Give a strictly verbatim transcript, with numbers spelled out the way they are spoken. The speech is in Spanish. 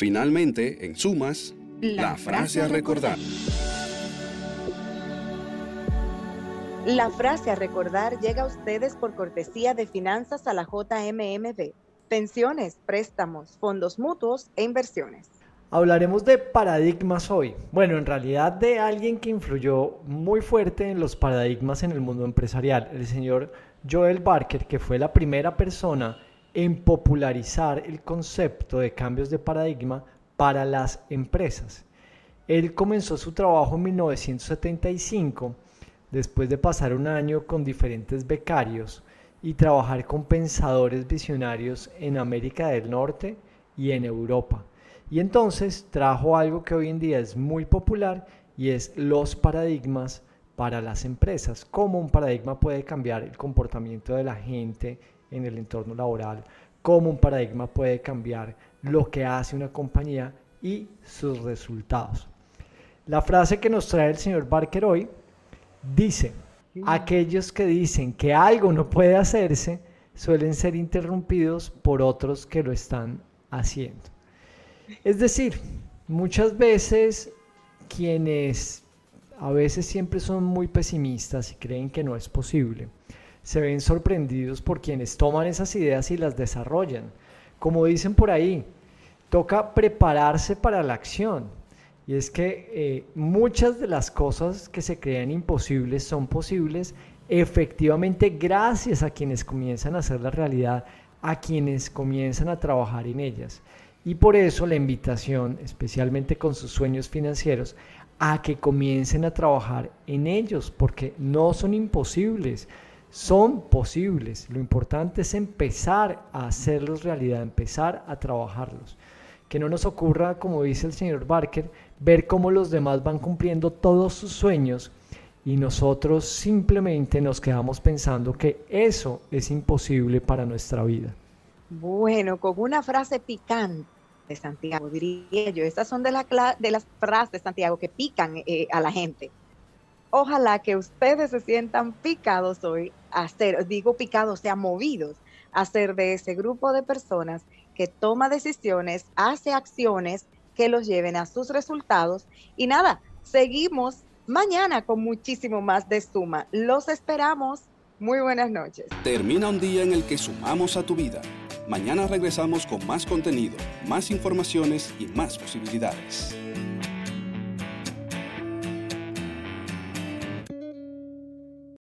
Finalmente, en sumas, la, la frase a recordar. La frase a recordar llega a ustedes por cortesía de Finanzas a la J M M B, pensiones, préstamos, fondos mutuos e inversiones. Hablaremos de paradigmas hoy. Bueno, en realidad de alguien que influyó muy fuerte en los paradigmas en el mundo empresarial, el señor Joel Barker, que fue la primera persona en popularizar el concepto de cambios de paradigma para las empresas. Él comenzó su trabajo en mil novecientos setenta y cinco, después de pasar un año con diferentes becarios y trabajar con pensadores visionarios en América del Norte y en Europa. Y entonces trajo algo que hoy en día es muy popular y es los paradigmas para las empresas. Cómo un paradigma puede cambiar el comportamiento de la gente en el entorno laboral, cómo un paradigma puede cambiar lo que hace una compañía y sus resultados. La frase que nos trae el señor Barker hoy dice: aquellos que dicen que algo no puede hacerse suelen ser interrumpidos por otros que lo están haciendo. Es decir, muchas veces quienes a veces siempre son muy pesimistas y creen que no es posible, se ven sorprendidos por quienes toman esas ideas y las desarrollan. Como dicen por ahí, toca prepararse para la acción. Y es que eh, muchas de las cosas que se crean imposibles son posibles efectivamente gracias a quienes comienzan a hacer la realidad, a quienes comienzan a trabajar en ellas. Y por eso la invitación, especialmente con sus sueños financieros, a que comiencen a trabajar en ellos, porque no son imposibles, son posibles. Lo importante es empezar a hacerlos realidad, empezar a trabajarlos. Que no nos ocurra, como dice el señor Barker, ver cómo los demás van cumpliendo todos sus sueños y nosotros simplemente nos quedamos pensando que eso es imposible para nuestra vida. Bueno, con una frase picante de Santiago, diría yo, estas son de, la, de las frases de Santiago que pican eh, a la gente. Ojalá que ustedes se sientan picados hoy, a ser, digo picados, o sea, movidos a ser de ese grupo de personas que toma decisiones, hace acciones que los lleven a sus resultados. Y nada, seguimos mañana con muchísimo más de Suma. Los esperamos. Muy buenas noches. Termina un día en el que sumamos a tu vida. Mañana regresamos con más contenido, más informaciones y más posibilidades.